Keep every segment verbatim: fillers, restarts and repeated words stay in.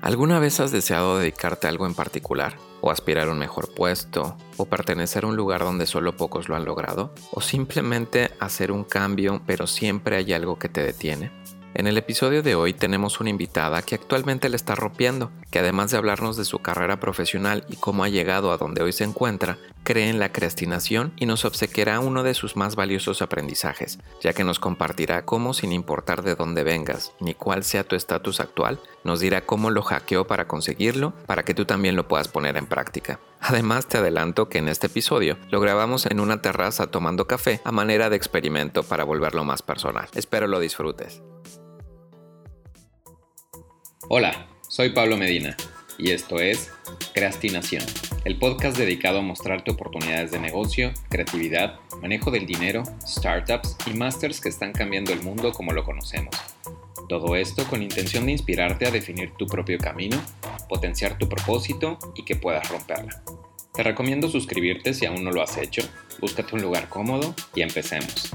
¿Alguna vez has deseado dedicarte a algo en particular? ¿O aspirar a un mejor puesto? ¿O pertenecer a un lugar donde solo pocos lo han logrado? ¿O simplemente hacer un cambio pero siempre hay algo que te detiene? En el episodio de hoy tenemos una invitada que actualmente le está rompiendo, que además de hablarnos de su carrera profesional y cómo ha llegado a donde hoy se encuentra, cree en la creastinación y nos obsequiará uno de sus más valiosos aprendizajes, ya que nos compartirá cómo, sin importar de dónde vengas ni cuál sea tu estatus actual, nos dirá cómo lo hackeó para conseguirlo, para que tú también lo puedas poner en práctica. Además, te adelanto que en este episodio lo grabamos en una terraza tomando café a manera de experimento para volverlo más personal. Espero lo disfrutes. Hola, soy Pablo Medina y esto es Creastinación, el podcast dedicado a mostrarte oportunidades de negocio, creatividad, manejo del dinero, startups y másters que están cambiando el mundo como lo conocemos. Todo esto con la intención de inspirarte a definir tu propio camino, potenciar tu propósito y que puedas romperla. Te recomiendo suscribirte si aún no lo has hecho, búscate un lugar cómodo y empecemos.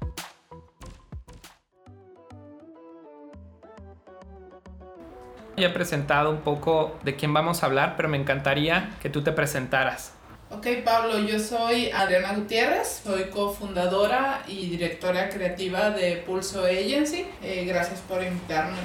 Ya he presentado un poco de quién vamos a hablar, pero me encantaría que tú te presentaras. Ok, Pablo, yo soy Adriana Gutiérrez, soy cofundadora y directora creativa de Pulso Agency. Eh, gracias por invitarme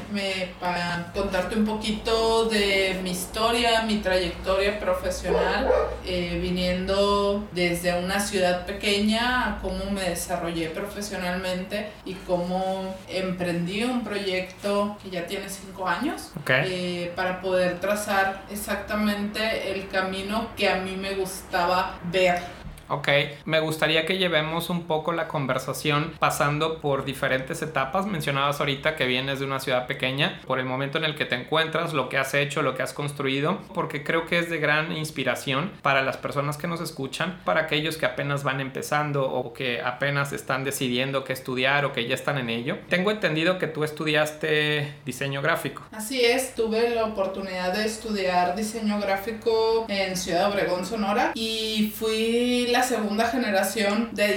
para contarte un poquito de mi historia, mi trayectoria profesional, eh, viniendo desde una ciudad pequeña a cómo me desarrollé profesionalmente y cómo emprendí un proyecto que ya tiene cinco años, okay. eh, para poder trazar exactamente el camino que a mí me gusta ver. Ok, me gustaría que llevemos un poco la conversación pasando por diferentes etapas. Mencionabas ahorita que vienes de una ciudad pequeña, por el momento en el que te encuentras, lo que has hecho, lo que has construido, porque creo que es de gran inspiración para las personas que nos escuchan, para aquellos que apenas van empezando o que apenas están decidiendo qué estudiar o que ya están en ello. Tengo entendido que tú estudiaste diseño gráfico. Así es, tuve la oportunidad de estudiar diseño gráfico en Ciudad Obregón, Sonora, y fui la segunda generación de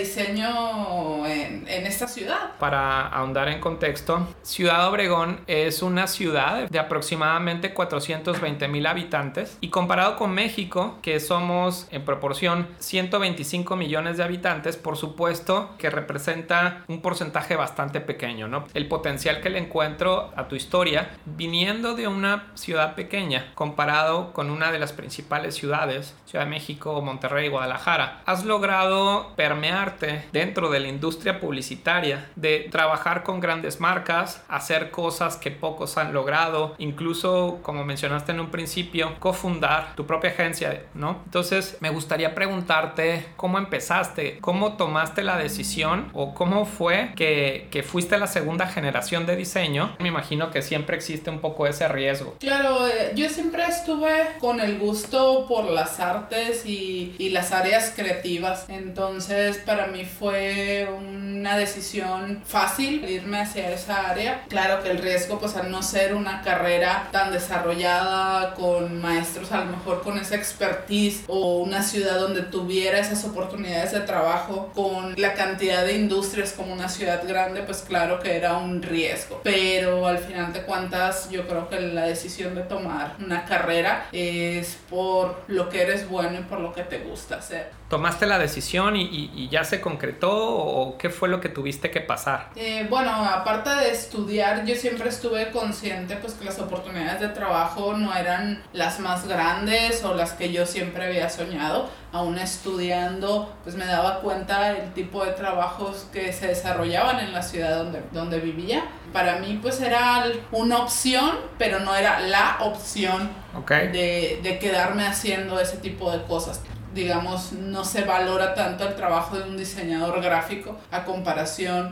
diseño en, en esta ciudad. Para ahondar en contexto, Ciudad Obregón es una ciudad de aproximadamente cuatrocientos veinte mil habitantes y comparado con México, que somos en proporción ciento veinticinco millones de habitantes, por supuesto que representa un porcentaje bastante pequeño, ¿no? El potencial que le encuentro a tu historia viniendo de una ciudad pequeña comparado con una de las principales ciudades, Ciudad de México, Monterrey, Guadalajara, has logrado permearte dentro de la industria publicitaria, de trabajar con grandes marcas, hacer cosas que pocos han logrado, incluso, como mencionaste en un principio, cofundar tu propia agencia, ¿no? Entonces, me gustaría preguntarte cómo empezaste, cómo tomaste la decisión o cómo fue que, que fuiste la segunda generación de diseño. Me imagino que siempre existe un poco ese riesgo. Claro, eh, yo siempre estuve con el gusto por las artes y, y las áreas creativas. Entonces para mí fue una decisión fácil irme hacia esa área. Claro que el riesgo, pues al no ser una carrera tan desarrollada con maestros a lo mejor con esa expertise o una ciudad donde tuviera esas oportunidades de trabajo con la cantidad de industrias como una ciudad grande, pues claro que era un riesgo. Pero al final de cuentas yo creo que la decisión de tomar una carrera es por lo que eres bueno y por lo que te gusta hacer. ¿Tomaste la decisión y, y, y ya se concretó o qué fue lo que tuviste que pasar? Eh, bueno, aparte de estudiar, yo siempre estuve consciente pues que las oportunidades de trabajo no eran las más grandes o las que yo siempre había soñado. Aún estudiando, pues me daba cuenta el tipo de trabajos que se desarrollaban en la ciudad donde, donde vivía. Para mí pues era una opción, pero no era la opción, okay, de, de quedarme haciendo ese tipo de cosas. Digamos, no se valora tanto el trabajo de un diseñador gráfico a comparación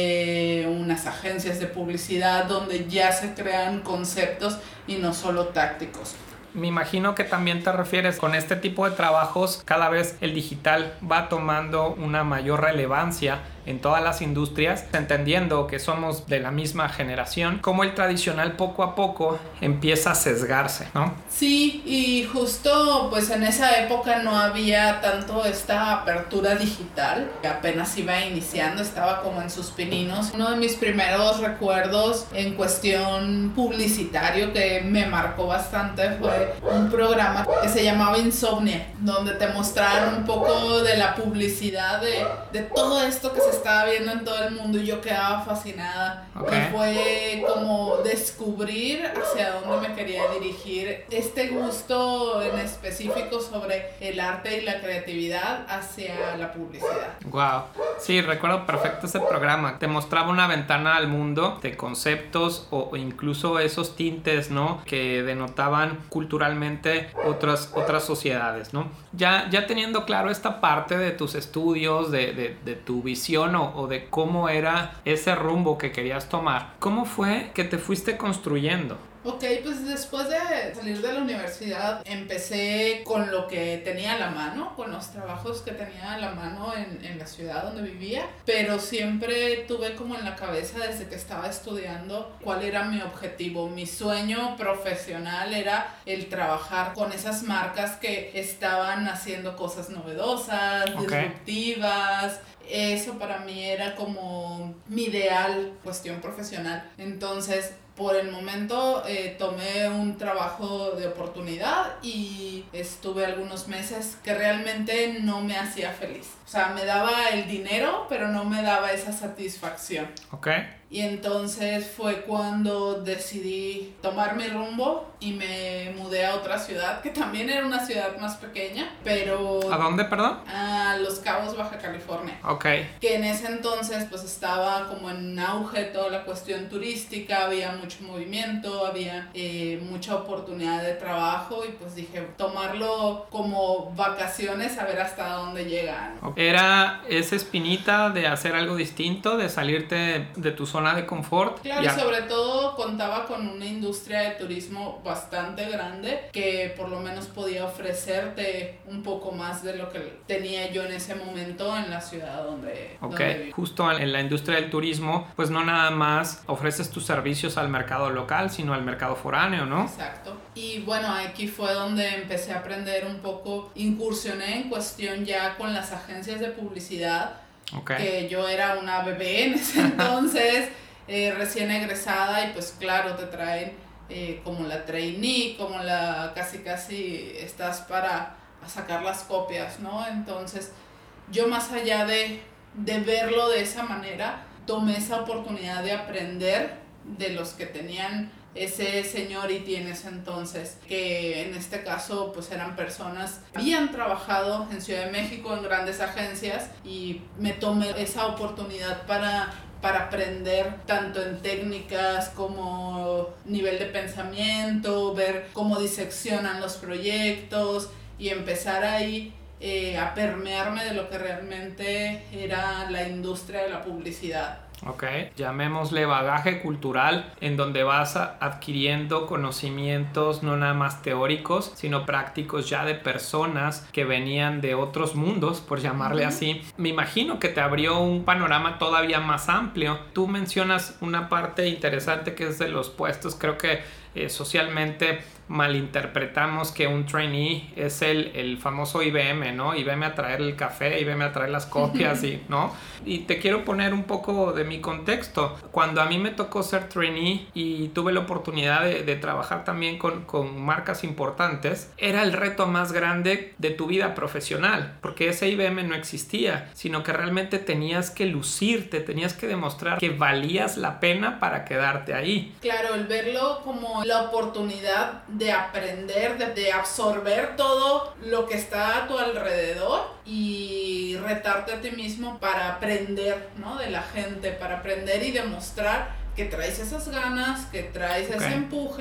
de unas agencias de publicidad donde ya se crean conceptos y no solo tácticos. Me imagino que también te refieres con este tipo de trabajos, cada vez el digital va tomando una mayor relevancia en todas las industrias, entendiendo que somos de la misma generación, cómo el tradicional poco a poco empieza a sesgarse, ¿no? Sí, y justo pues en esa época no había tanto esta apertura digital, que apenas iba iniciando, estaba como en sus pininos. Uno de mis primeros recuerdos en cuestión publicitario que me marcó bastante fue un programa que se llamaba Insomnia, donde te mostraron un poco de la publicidad de, de todo esto que se estaba viendo en todo el mundo, y yo quedaba fascinada. Okay. Y fue como descubrir hacia dónde me quería dirigir, este gusto en específico sobre el arte y la creatividad hacia la publicidad. Wow, sí, recuerdo perfecto ese programa. Te mostraba una ventana al mundo de conceptos o, o incluso esos tintes, ¿no? Que denotaban culturalmente otras, otras sociedades, ¿no? Ya, ya teniendo claro esta parte de tus estudios, de, de, de tu visión o, o de cómo era ese rumbo que querías tomar, ¿cómo fue que te fuiste construyendo? Ok, pues después de salir de la universidad empecé con lo que tenía a la mano, con los trabajos que tenía a la mano en, en la ciudad donde vivía, pero siempre tuve como en la cabeza desde que estaba estudiando cuál era mi objetivo. Mi sueño profesional era el trabajar con esas marcas que estaban haciendo cosas novedosas, okay, disruptivas. Eso para mí era como mi ideal cuestión profesional. Entonces, por el momento eh, tomé un trabajo de oportunidad y estuve algunos meses que realmente no me hacía feliz. O sea, me daba el dinero, pero no me daba esa satisfacción. Ok. Y entonces fue cuando decidí tomar mi rumbo y me mudé a otra ciudad, que también era una ciudad más pequeña, pero... ¿A dónde, perdón? A Los Cabos, Baja California. Ok. Que en ese entonces pues estaba como en auge toda la cuestión turística, había mucho movimiento, había eh, mucha oportunidad de trabajo, y pues dije tomarlo como vacaciones a ver hasta dónde llegan. Era esa espinita de hacer algo distinto, de salirte de tu zona de confort. Claro, ya. Y sobre todo contaba con una industria de turismo bastante grande que por lo menos podía ofrecerte un poco más de lo que tenía yo en ese momento en la ciudad donde, Ok, donde viví. Justo en la industria del turismo, pues no nada más ofreces tus servicios al mercado local, sino al mercado foráneo, ¿no? Exacto. Y bueno, aquí fue donde empecé a aprender un poco, incursioné en cuestión ya con las agencias de publicidad. Okay. Que yo era una bebé en ese entonces, eh, recién egresada, y pues claro, te traen eh, como la trainee, como la casi casi estás para sacar las copias, ¿no? Entonces yo, más allá de, de verlo de esa manera, tomé esa oportunidad de aprender de los que tenían ese seniority en ese entonces, que en este caso pues eran personas que habían trabajado en Ciudad de México en grandes agencias, y me tomé esa oportunidad para, para aprender tanto en técnicas como nivel de pensamiento, ver cómo diseccionan los proyectos y empezar ahí eh, a permearme de lo que realmente era la industria de la publicidad. Ok, llamémosle bagaje cultural, en donde vas adquiriendo conocimientos no nada más teóricos, sino prácticos ya de personas que venían de otros mundos, por llamarle uh-huh. así. Me imagino que te abrió un panorama todavía más amplio. Tú mencionas una parte interesante que es de los puestos. Creo que eh, socialmente malinterpretamos que un trainee es el, el famoso I B M, ¿no? Y veme a traer el café, y veme a traer las copias, y, ¿no? Y te quiero poner un poco de mi contexto. Cuando a mí me tocó ser trainee y tuve la oportunidad de, de trabajar también con, con marcas importantes, era el reto más grande de tu vida profesional, porque ese I B M no existía, sino que realmente tenías que lucirte, tenías que demostrar que valías la pena para quedarte ahí. Claro, el verlo como la oportunidad de aprender, de, de absorber todo lo que está a tu alrededor y retarte a ti mismo para aprender, ¿no? De la gente, para aprender y demostrar que traes esas ganas, que traes okay. ese empuje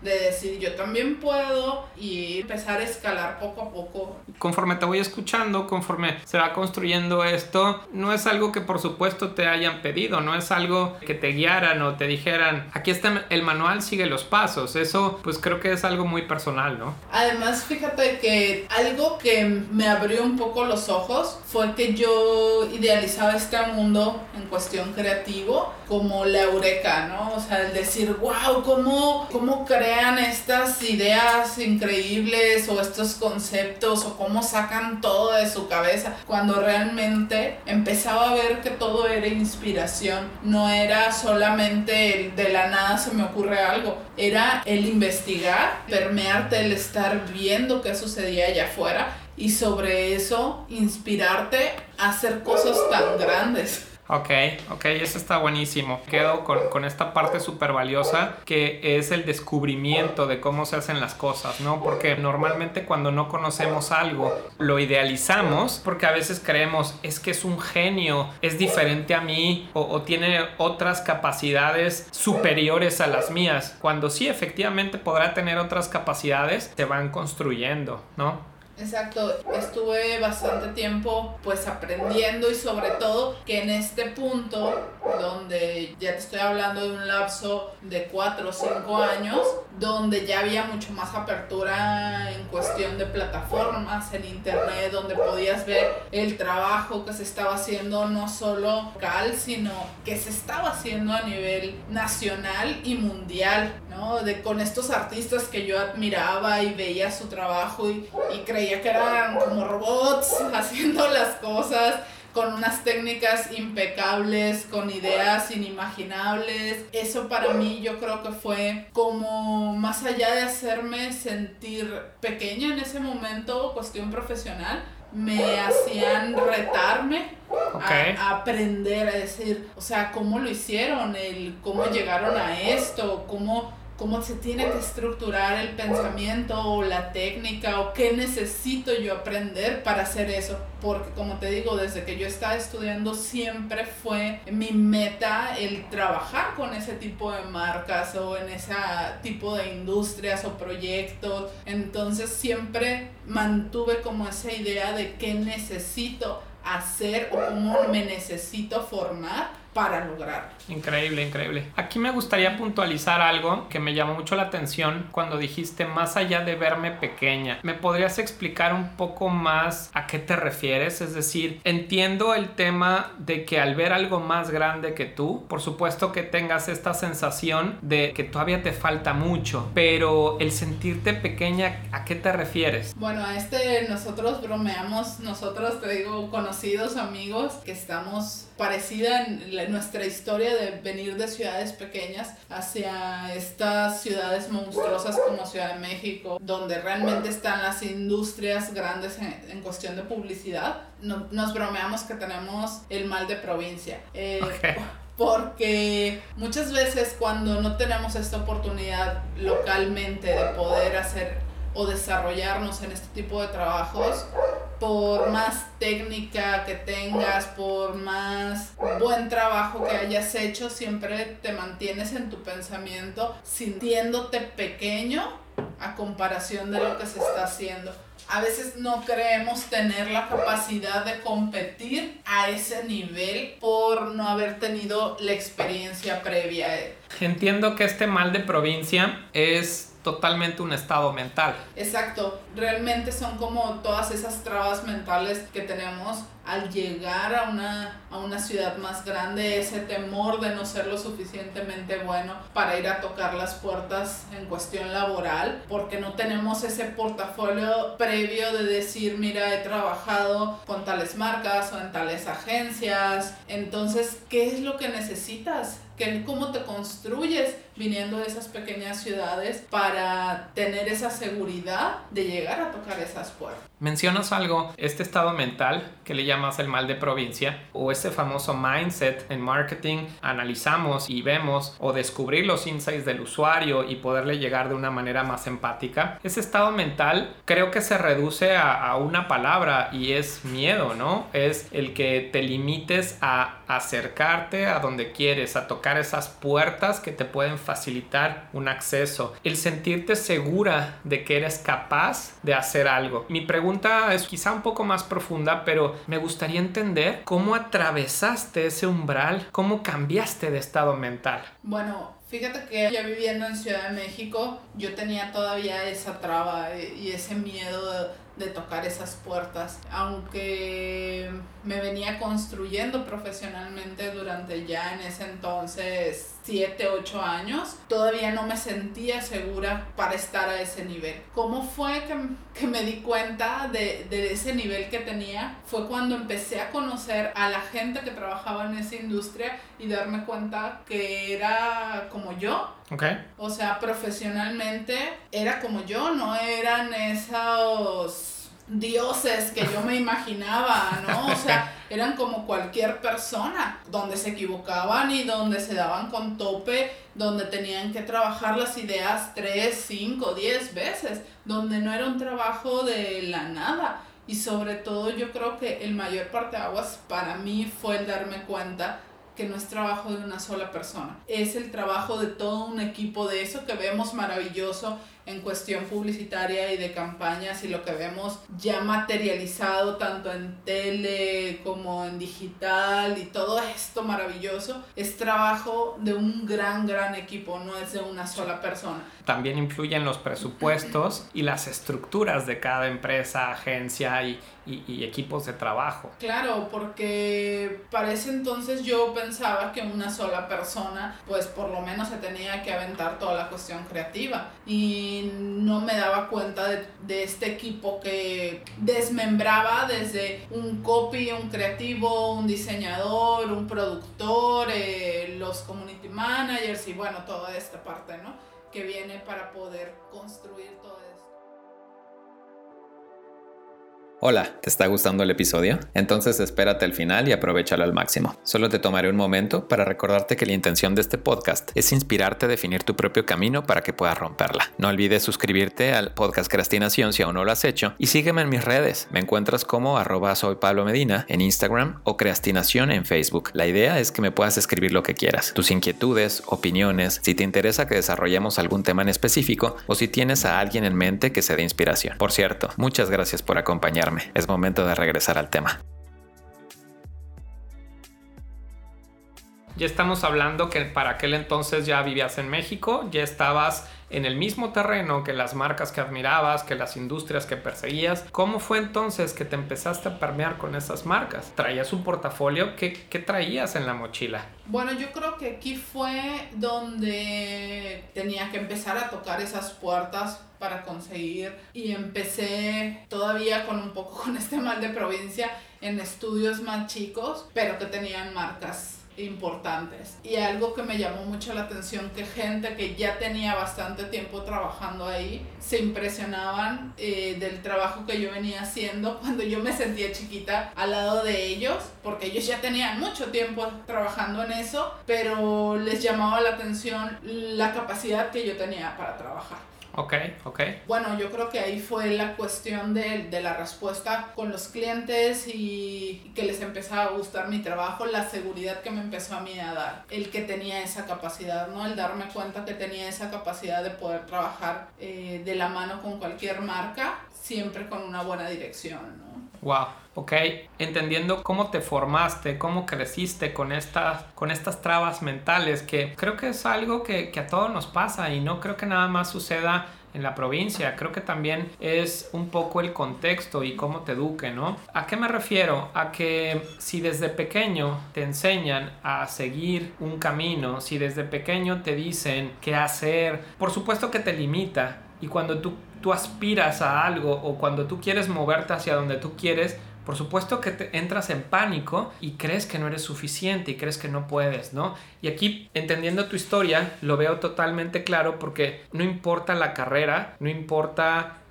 de decir yo también puedo y empezar a escalar poco a poco. Conforme te voy escuchando, conforme se va construyendo esto, no es algo que por supuesto te hayan pedido, no es algo que te guiaran o te dijeran, aquí está el manual, sigue los pasos. Eso pues creo que es algo muy personal, ¿no? Además, fíjate que algo que me abrió un poco los ojos fue que yo idealizaba este mundo en cuestión creativo como la eureka, ¿no? O sea, el decir, wow, ¿cómo, cómo crean estas ideas increíbles o estos conceptos o cómo sacan todo de su cabeza, cuando realmente empezaba a ver que todo era inspiración, no era solamente el de la nada se me ocurre algo, era el investigar, permearte, el estar viendo qué sucedía allá afuera y sobre eso inspirarte a hacer cosas tan grandes. Ok, ok, eso está buenísimo. Quedo con, con esta parte súper valiosa que es el descubrimiento de cómo se hacen las cosas, ¿no? Porque normalmente cuando no conocemos algo lo idealizamos porque a veces creemos es que es un genio, es diferente a mí o, o tiene otras capacidades superiores a las mías. Cuando sí, efectivamente podrá tener otras capacidades, se van construyendo, ¿no? Exacto, estuve bastante tiempo pues aprendiendo y sobre todo que en este punto donde ya te estoy hablando de un lapso de cuatro o cinco años donde ya había mucho más apertura en cuestión de plataformas en internet, donde podías ver el trabajo que se estaba haciendo no solo local sino que se estaba haciendo a nivel nacional y mundial, ¿no? De, con estos artistas que yo admiraba y veía su trabajo y, y creía que eran como robots haciendo las cosas con unas técnicas impecables, con ideas inimaginables. Eso para mí yo creo que fue como más allá de hacerme sentir pequeña en ese momento, cuestión profesional, me hacían retarme okay. a, a aprender, a decir, o sea, cómo lo hicieron, el cómo llegaron a esto, cómo cómo se tiene que estructurar el pensamiento o la técnica o qué necesito yo aprender para hacer eso, porque como te digo, desde que yo estaba estudiando siempre fue mi meta el trabajar con ese tipo de marcas o en ese tipo de industrias o proyectos. Entonces siempre mantuve como esa idea de qué necesito hacer o cómo me necesito formar para lograr. Increíble, increíble. Aquí me gustaría puntualizar algo que me llamó mucho la atención cuando dijiste más allá de verme pequeña. ¿Me podrías explicar un poco más a qué te refieres? Es decir, entiendo el tema de que al ver algo más grande que tú, por supuesto que tengas esta sensación de que todavía te falta mucho, pero el sentirte pequeña, ¿a qué te refieres? Bueno, a este nosotros bromeamos, nosotros te digo conocidos, amigos, que estamos parecida en la, nuestra historia de venir de ciudades pequeñas hacia estas ciudades monstruosas como Ciudad de México, donde realmente están las industrias grandes en, en cuestión de publicidad. No, nos bromeamos que tenemos el mal de provincia. Eh, okay. Porque muchas veces cuando no tenemos esta oportunidad localmente de poder hacer o desarrollarnos en este tipo de trabajos, por más técnica que tengas, por más buen trabajo que hayas hecho, siempre te mantienes en tu pensamiento sintiéndote pequeño a comparación de lo que se está haciendo. A veces no creemos tener la capacidad de competir a ese nivel por no haber tenido la experiencia previa. Entiendo que este mal de provincia es totalmente un estado mental. Exacto, realmente son como todas esas trabas mentales que tenemos al llegar a una, a una ciudad más grande, ese temor de no ser lo suficientemente bueno para ir a tocar las puertas en cuestión laboral, porque no tenemos ese portafolio previo de decir, mira, he trabajado con tales marcas o en tales agencias. Entonces, ¿qué es lo que necesitas? ¿Cómo te construyes viniendo de esas pequeñas ciudades para tener esa seguridad de llegar a tocar esas puertas? Mencionas algo, este estado mental que le llaman llamas el mal de provincia, o ese famoso mindset en marketing, analizamos y vemos o descubrir los insights del usuario y poderle llegar de una manera más empática. Ese estado mental creo que se reduce a, a una palabra y es miedo, ¿no? Es el que te limites a acercarte a donde quieres, a tocar esas puertas que te pueden facilitar un acceso, el sentirte segura de que eres capaz de hacer algo. Mi pregunta es quizá un poco más profunda, pero me gustaría entender cómo atravesaste ese umbral, cómo cambiaste de estado mental. Bueno, fíjate que ya viviendo en Ciudad de México, yo tenía todavía esa traba y ese miedo de, de tocar esas puertas. Aunque me venía construyendo profesionalmente durante ya en ese entonces siete, ocho años, todavía no me sentía segura para estar a ese nivel. ¿Cómo fue que, que me di cuenta de, de ese nivel que tenía? Fue cuando empecé a conocer a la gente que trabajaba en esa industria y darme cuenta que era como yo. Okay. O sea, profesionalmente era como yo, no eran esos dioses que yo me imaginaba, ¿no? O sea, eran como cualquier persona, donde se equivocaban y donde se daban con tope, donde tenían que trabajar las ideas tres, cinco, diez veces, donde no era un trabajo de la nada. Y sobre todo yo creo que el mayor parteaguas para mí fue el darme cuenta que no es trabajo de una sola persona, es el trabajo de todo un equipo, de eso que vemos maravilloso en cuestión publicitaria y de campañas y lo que vemos ya materializado tanto en tele como en digital y todo esto maravilloso, es trabajo de un gran, gran equipo, no es de una sola persona. También influyen los presupuestos y las estructuras de cada empresa, agencia y, y, y equipos de trabajo. Claro, porque para ese entonces yo pensaba que una sola persona, pues por lo menos se tenía que aventar toda la cuestión creativa y no me daba cuenta de, de este equipo que desmembraba desde un copy, un creativo, un diseñador, un productor, eh, los community managers y bueno, toda esta parte, ¿no? Que viene para poder construir todo esto. Hola, ¿te está gustando el episodio? Entonces espérate al final y aprovéchalo al máximo. Solo te tomaré un momento para recordarte que la intención de este podcast es inspirarte a definir tu propio camino para que puedas romperla. No olvides suscribirte al podcast Crestinación si aún no lo has hecho y sígueme en mis redes. Me encuentras como arroba soy Pablo Medina en Instagram o Crestinación en Facebook. La idea es que me puedas escribir lo que quieras, tus inquietudes, opiniones, si te interesa que desarrollemos algún tema en específico o si tienes a alguien en mente que se dé inspiración. Por cierto, muchas gracias por acompañarme. Es momento de regresar al tema. Ya estamos hablando que para aquel entonces ya vivías en México, ya estabas en el mismo terreno que las marcas que admirabas, que las industrias que perseguías. ¿Cómo fue entonces que te empezaste a permear con esas marcas? ¿Traías un portafolio? ¿Qué, qué traías en la mochila? Bueno, yo creo que aquí fue donde tenía que empezar a tocar esas puertas para conseguir y empecé todavía con un poco con este mal de provincia en estudios más chicos, pero que tenían marcas importantes. Y algo que me llamó mucho la atención, que gente que ya tenía bastante tiempo trabajando ahí se impresionaban eh, del trabajo que yo venía haciendo cuando yo me sentía chiquita al lado de ellos, porque ellos ya tenían mucho tiempo trabajando en eso, pero les llamaba la atención la capacidad que yo tenía para trabajar. Ok, ok. Bueno, yo creo que ahí fue la cuestión de, de la respuesta con los clientes y, y que les empezaba a gustar mi trabajo, la seguridad que me empezó a mí a dar, el que tenía esa capacidad, ¿no? El darme cuenta que tenía esa capacidad de poder trabajar eh, de la mano con cualquier marca, siempre con una buena dirección, ¿no? Wow, ok. Entendiendo cómo te formaste, cómo creciste con estas, con estas trabas mentales, que creo que es algo que, que a todos nos pasa y no creo que nada más suceda en la provincia. Creo que también es un poco el contexto y cómo te eduquen, ¿no? ¿A qué me refiero? A que si desde pequeño te enseñan a seguir un camino, si desde pequeño te dicen qué hacer, por supuesto que te limita. Y cuando tú, tú aspiras a algo o cuando tú quieres moverte hacia donde tú quieres, por supuesto que te entras en pánico y crees que no eres suficiente y crees que no puedes, ¿no? Y aquí, entendiendo tu historia, lo veo totalmente claro porque no importa la carrera, no importa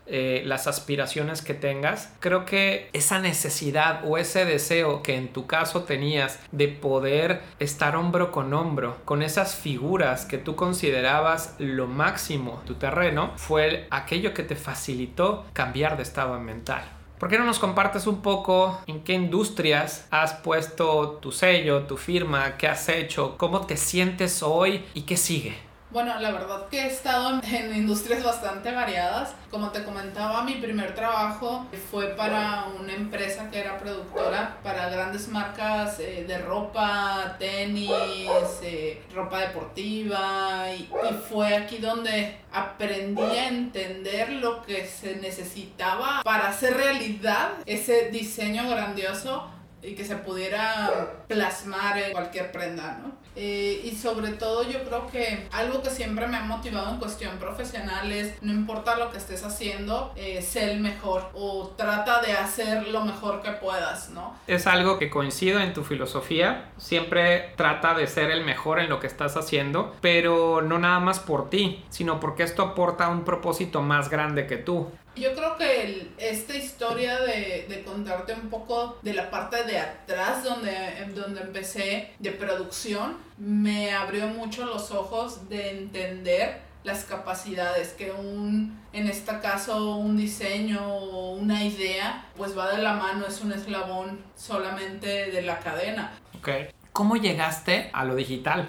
eh, las aspiraciones que tengas. Creo que esa necesidad o ese deseo que en tu caso tenías de poder estar hombro con hombro con esas figuras que tú considerabas lo máximo, tu terreno, fue aquello que te facilitó cambiar de estado mental. ¿Por qué no nos compartes un poco en qué industrias has puesto tu sello, tu firma, qué has hecho, cómo te sientes hoy y qué sigue? Bueno, la verdad que he estado en, en industrias bastante variadas. Como te comentaba, mi primer trabajo fue para una empresa que era productora para grandes marcas eh, de ropa, tenis, eh, ropa deportiva. Y, y fue aquí donde aprendí a entender lo que se necesitaba para hacer realidad ese diseño grandioso y que se pudiera plasmar en cualquier prenda, ¿no? Eh, y sobre todo yo creo que algo que siempre me ha motivado en cuestión profesional es, no importa lo que estés haciendo, eh, sé el mejor o trata de hacer lo mejor que puedas, ¿no? Es algo que coincido en tu filosofía, siempre trata de ser el mejor en lo que estás haciendo, pero no nada más por ti, sino porque esto aporta un propósito más grande que tú. Yo creo que el, esta historia de, de contarte un poco de la parte de atrás donde, donde empecé de producción me abrió mucho los ojos de entender las capacidades que un, en este caso un diseño o una idea pues va de la mano, es un eslabón solamente de la cadena. Okay. ¿Cómo llegaste a lo digital?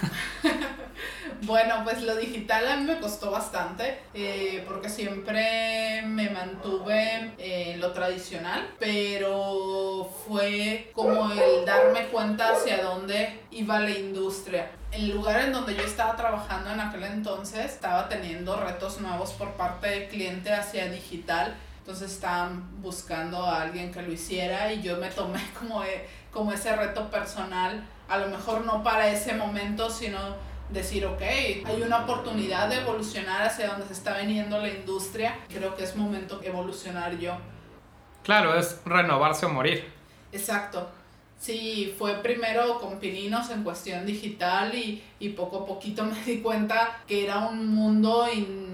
Bueno, pues lo digital a mí me costó bastante eh, porque siempre me mantuve en eh, lo tradicional, pero fue como el darme cuenta hacia dónde iba la industria. El lugar en donde yo estaba trabajando en aquel entonces estaba teniendo retos nuevos por parte del cliente hacia digital, entonces estaban buscando a alguien que lo hiciera y yo me tomé como, eh, como ese reto personal, a lo mejor no para ese momento, sino decir, ok, hay una oportunidad de evolucionar hacia donde se está viniendo la industria, creo que es momento de evolucionar yo. Claro, es renovarse o morir. Exacto. Sí, fue primero con pininos en cuestión digital y, y poco a poquito me di cuenta que era un mundo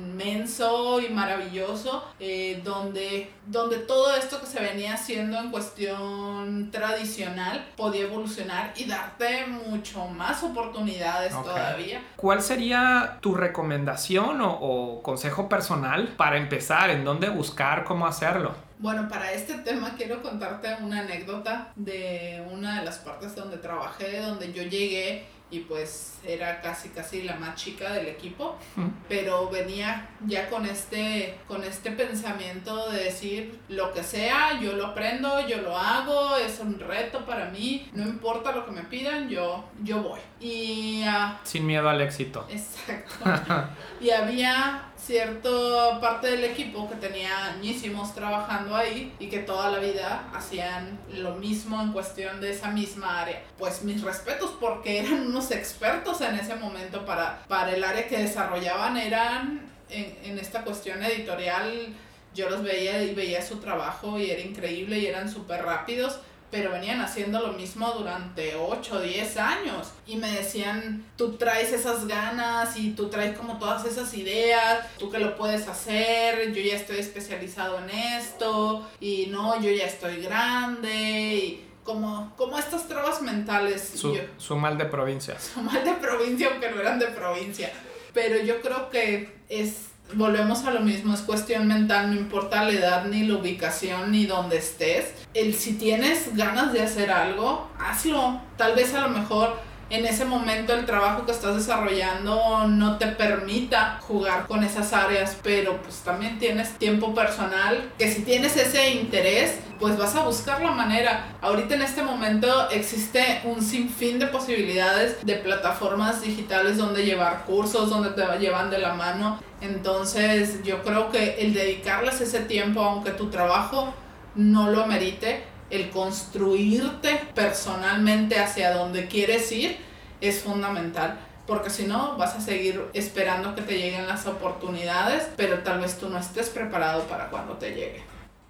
inmenso y maravilloso eh, donde, donde todo esto que se venía haciendo en cuestión tradicional podía evolucionar y darte mucho más oportunidades okay. todavía. ¿Cuál sería tu recomendación o, o consejo personal para empezar? ¿En dónde buscar? ¿Cómo hacerlo? Bueno, para este tema quiero contarte una anécdota de una de las partes donde trabajé, donde yo llegué y pues era casi casi la más chica del equipo, mm. pero venía ya con este, con este pensamiento de decir lo que sea, yo lo aprendo, yo lo hago, es un reto para mí, no importa lo que me pidan, yo, yo voy. Y, uh, sin miedo al éxito. Exacto. Y había cierta parte del equipo que tenía añísimos trabajando ahí y que toda la vida hacían lo mismo en cuestión de esa misma área. Pues mis respetos porque eran unos expertos en ese momento para, para el área que desarrollaban, eran en, en esta cuestión editorial, yo los veía y veía su trabajo y era increíble y eran súper rápidos, pero venían haciendo lo mismo durante ocho o diez años y me decían, tú traes esas ganas y tú traes como todas esas ideas, tú que lo puedes hacer, yo ya estoy especializado en esto y no, yo ya estoy grande y como, como estas trabas mentales. Su, yo, su mal de provincia. Su mal de provincia, aunque no eran de provincia, pero yo creo que es... Volvemos a lo mismo, es cuestión mental, no importa la edad, ni la ubicación, ni donde estés. El si tienes ganas de hacer algo, hazlo. Tal vez a lo mejor en ese momento el trabajo que estás desarrollando no te permita jugar con esas áreas, pero pues también tienes tiempo personal, que si tienes ese interés, pues vas a buscar la manera. Ahorita en este momento existe un sinfín de posibilidades de plataformas digitales donde llevar cursos, donde te llevan de la mano. Entonces yo creo que el dedicarles ese tiempo, aunque tu trabajo no lo amerite, el construirte personalmente hacia donde quieres ir es fundamental, porque si no vas a seguir esperando que te lleguen las oportunidades, pero tal vez tú no estés preparado para cuando te llegue.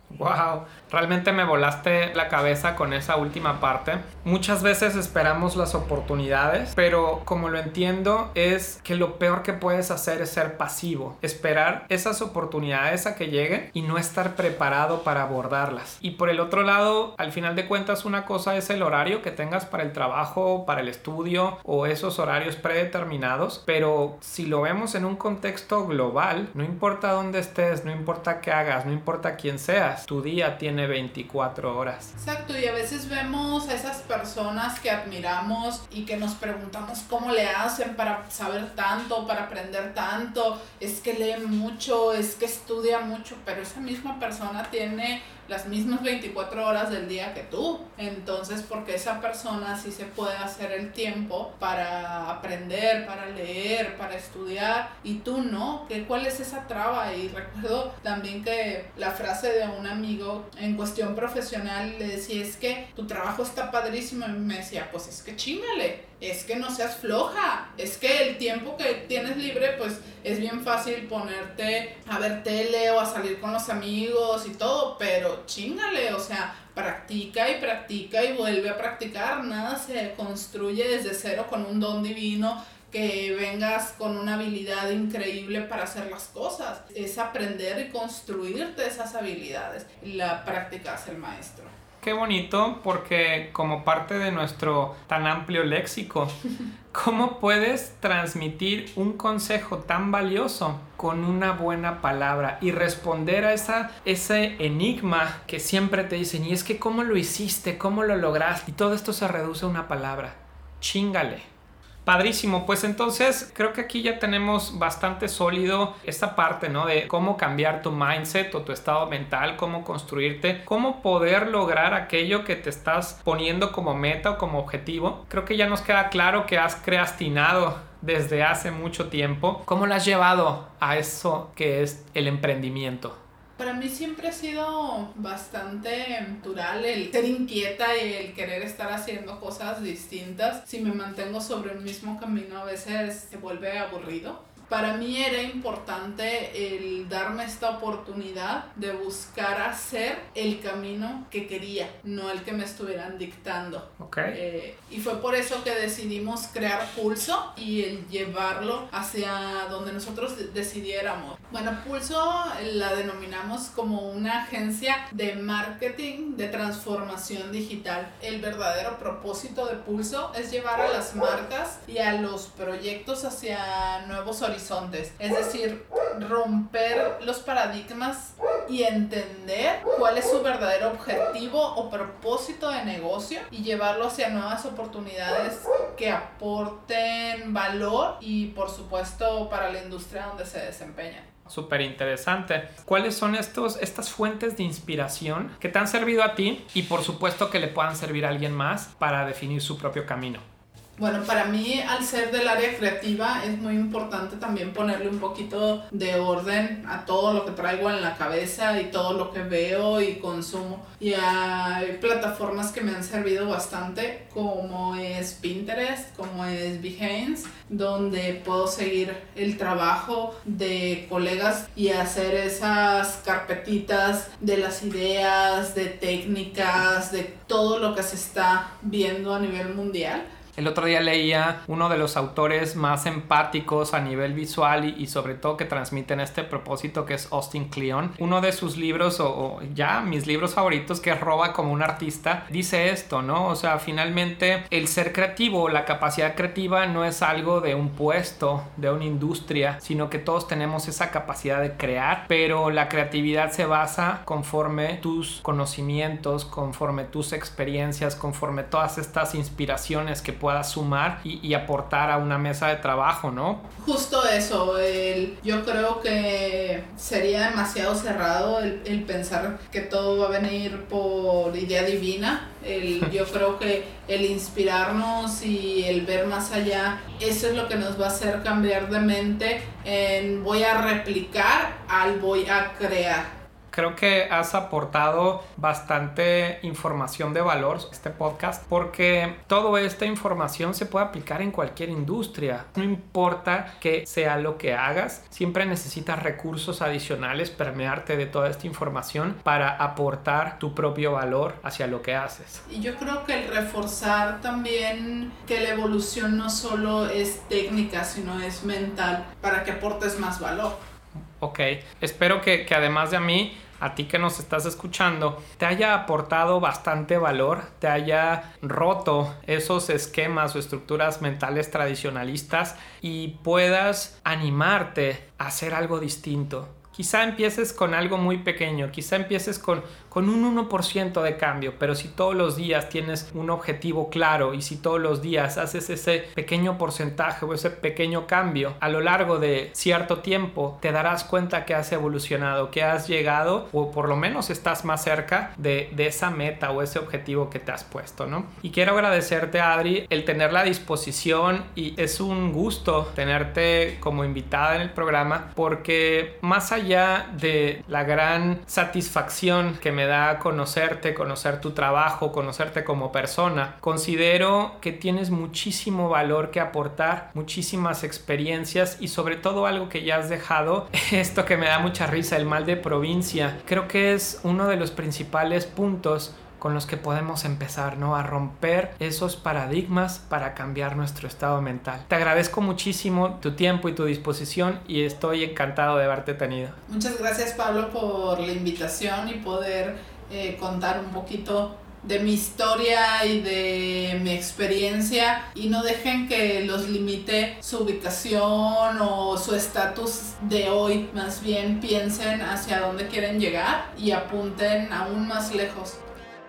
Wow, realmente me volaste la cabeza con esa última parte. Muchas veces esperamos las oportunidades, pero como lo entiendo es que lo peor que puedes hacer es ser pasivo, esperar esas oportunidades a que lleguen y no estar preparado para abordarlas. Y por el otro lado, al final de cuentas, una cosa es el horario que tengas para el trabajo, para el estudio o esos horarios predeterminados, pero si lo vemos en un contexto global, no importa dónde estés, no importa qué hagas, no importa quién seas, tu día tiene veinticuatro horas. Exacto, y a veces vemos a esas personas que admiramos y que nos preguntamos cómo le hacen para saber tanto, para aprender tanto, es que lee mucho, es que estudia mucho, pero esa misma persona tiene las mismas veinticuatro horas del día que tú. Entonces, porque esa persona sí se puede hacer el tiempo para aprender, para leer, para estudiar, y tú no, ¿qué, cuál es esa traba? Y recuerdo también que la frase de un amigo en cuestión profesional le decía, es que tu trabajo está padrísimo, y me decía, pues es que chíngale, es que no seas floja, es que el tiempo que tienes libre, pues es bien fácil ponerte a ver tele o a salir con los amigos y todo, pero chíngale, o sea, practica y practica y vuelve a practicar. Nada se construye desde cero con un don divino, que vengas con una habilidad increíble para hacer las cosas. Es aprender y construirte esas habilidades. La práctica es el maestro. Qué bonito, porque como parte de nuestro tan amplio léxico, ¿cómo puedes transmitir un consejo tan valioso con una buena palabra y responder a esa, ese enigma que siempre te dicen, y es que cómo lo hiciste, cómo lo lograste? Y todo esto se reduce a una palabra: chíngale. Padrísimo, pues entonces creo que aquí ya tenemos bastante sólido esta parte, ¿no? De cómo cambiar tu mindset o tu estado mental, cómo construirte, cómo poder lograr aquello que te estás poniendo como meta o como objetivo. Creo que ya nos queda claro que has creastinado desde hace mucho tiempo. ¿Cómo lo has llevado a eso que es el emprendimiento? Para mí siempre ha sido bastante natural el ser inquieta y el querer estar haciendo cosas distintas. Si me mantengo sobre el mismo camino, a veces se vuelve aburrido. Para mí era importante el darme esta oportunidad de buscar hacer el camino que quería, no el que me estuvieran dictando. Okay. Eh, y fue por eso que decidimos crear Pulso y el llevarlo hacia donde nosotros decidiéramos. Bueno, Pulso la denominamos como una agencia de marketing de transformación digital. El verdadero propósito de Pulso es llevar a las marcas y a los proyectos hacia nuevos horizontes. Es decir, romper los paradigmas y entender cuál es su verdadero objetivo o propósito de negocio y llevarlo hacia nuevas oportunidades que aporten valor y, por supuesto, para la industria donde se desempeñan. Súper interesante. ¿Cuáles son estos, estas fuentes de inspiración que te han servido a ti y por supuesto que le puedan servir a alguien más para definir su propio camino? Bueno, para mí, al ser del área creativa, es muy importante también ponerle un poquito de orden a todo lo que traigo en la cabeza y todo lo que veo y consumo. Y hay plataformas que me han servido bastante, como es Pinterest, como es Behance, donde puedo seguir el trabajo de colegas y hacer esas carpetitas de las ideas, de técnicas, de todo lo que se está viendo a nivel mundial. El otro día leía uno de los autores más empáticos a nivel visual y, y sobre todo que transmiten este propósito, que es Austin Kleon. Uno de sus libros, o, o ya mis libros favoritos, que es Roba como un artista, dice esto, ¿no? O sea, finalmente el ser creativo, la capacidad creativa no es algo de un puesto, de una industria, sino que todos tenemos esa capacidad de crear, pero la creatividad se basa conforme tus conocimientos, conforme tus experiencias, conforme todas estas inspiraciones que puedas sumar y, y aportar a una mesa de trabajo, ¿no? Justo eso, el, yo creo que sería demasiado cerrado el, el pensar que todo va a venir por idea divina. El, yo creo que el inspirarnos y el ver más allá, eso es lo que nos va a hacer cambiar de mente en voy a replicar al voy a crear. Creo que has aportado bastante información de valor a este podcast porque toda esta información se puede aplicar en cualquier industria. No importa que sea lo que hagas, siempre necesitas recursos adicionales, permearte de toda esta información para aportar tu propio valor hacia lo que haces. Y yo creo que el reforzar también que la evolución no solo es técnica, sino es mental, para que aportes más valor. Ok, espero que, que además de a mí, a ti que nos estás escuchando, te haya aportado bastante valor, te haya roto esos esquemas o estructuras mentales tradicionalistas y puedas animarte a hacer algo distinto. Quizá empieces con algo muy pequeño, quizá empieces con, con un uno por ciento de cambio, pero si todos los días tienes un objetivo claro y si todos los días haces ese pequeño porcentaje o ese pequeño cambio, a lo largo de cierto tiempo te darás cuenta que has evolucionado, que has llegado o por lo menos estás más cerca de, de esa meta o ese objetivo que te has puesto, ¿no? Y quiero agradecerte, Adri, el tener la disposición y es un gusto tenerte como invitada en el programa porque más allá Ya de la gran satisfacción que me da conocerte, conocer tu trabajo, conocerte como persona, considero que tienes muchísimo valor que aportar, muchísimas experiencias y sobre todo algo que ya has dejado, esto que me da mucha risa, el mal de provincia. Creo que es uno de los principales puntos con los que podemos empezar, ¿no? A romper esos paradigmas para cambiar nuestro estado mental. Te agradezco muchísimo tu tiempo y tu disposición y estoy encantado de haberte tenido. Muchas gracias, Pablo, por la invitación y poder eh, contar un poquito de mi historia y de mi experiencia y no dejen que los limite su ubicación o su estatus de hoy, más bien piensen hacia dónde quieren llegar y apunten aún más lejos.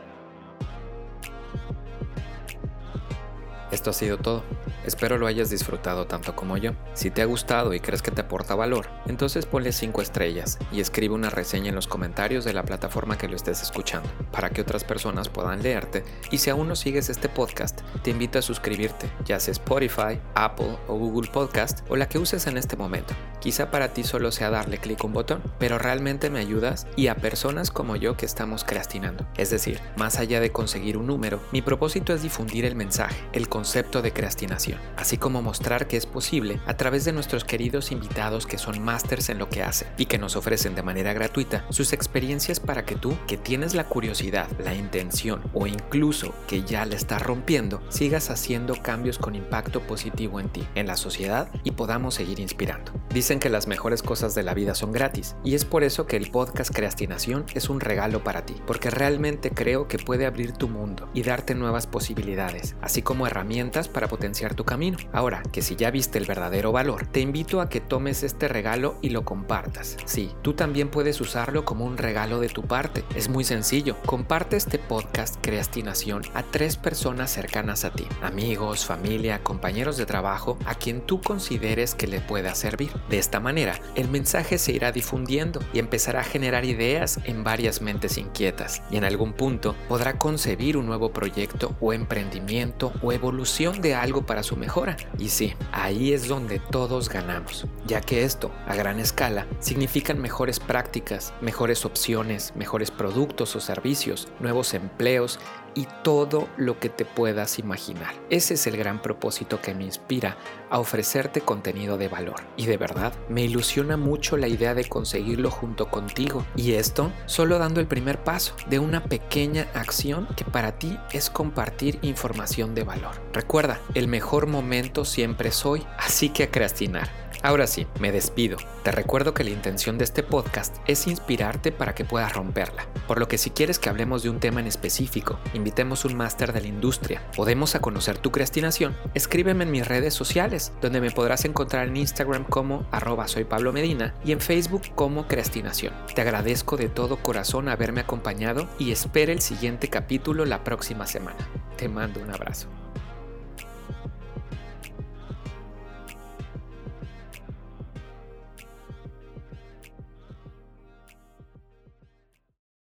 Esto ha sido todo. Espero lo hayas disfrutado tanto como yo. Si te ha gustado y crees que te aporta valor, entonces ponle cinco estrellas y escribe una reseña en los comentarios de la plataforma que lo estés escuchando, para que otras personas puedan leerte. Y si aún no sigues este podcast, te invito a suscribirte, ya sea Spotify, Apple o Google Podcast o la que uses en este momento. Quizá para ti solo sea darle clic a un botón, pero realmente me ayudas y a personas como yo que estamos creastinando. Es decir, más allá de conseguir un número, mi propósito es difundir el mensaje, el concepto de creastinación, así como mostrar que es posible a través de nuestros queridos invitados que son másters en lo que hacen y que nos ofrecen de manera gratuita sus experiencias para que tú, que tienes la curiosidad, la intención o incluso que ya la estás rompiendo, sigas haciendo cambios con impacto positivo en ti, en la sociedad y podamos seguir inspirando. Dicen que las mejores cosas de la vida son gratis y es por eso que el podcast Creastinación es un regalo para ti, porque realmente creo que puede abrir tu mundo y darte nuevas posibilidades, así como herramientas para potenciar tu camino. Ahora, que si ya viste el verdadero valor, te invito a que tomes este regalo y lo compartas. Sí, tú también puedes usarlo como un regalo de tu parte. Es muy sencillo. Comparte este podcast Creastinación a tres personas cercanas a ti, amigos, familia, compañeros de trabajo, a quien tú consideres que le pueda servir. De esta manera, el mensaje se irá difundiendo y empezará a generar ideas en varias mentes inquietas y en algún punto podrá concebir un nuevo proyecto o emprendimiento o evolución de algo para su mejora. Y sí, ahí es donde todos ganamos, ya que esto, a gran escala, significan mejores prácticas, mejores opciones, mejores productos o servicios, nuevos empleos y todo lo que te puedas imaginar. Ese es el gran propósito que me inspira a ofrecerte contenido de valor. Y de verdad, me ilusiona mucho la idea de conseguirlo junto contigo. Y esto solo dando el primer paso de una pequeña acción que para ti es compartir información de valor. Recuerda, el mejor momento siempre es hoy, así que a creastinar. Ahora sí, me despido. Te recuerdo que la intención de este podcast es inspirarte para que puedas romperla. Por lo que si quieres que hablemos de un tema en específico, invitemos un máster de la industria o demos a conocer tu creastinación, escríbeme en mis redes sociales, donde me podrás encontrar en Instagram como arroba soy Pablo Medina y en Facebook como Creastinación. Te agradezco de todo corazón haberme acompañado y espera el siguiente capítulo la próxima semana. Te mando un abrazo.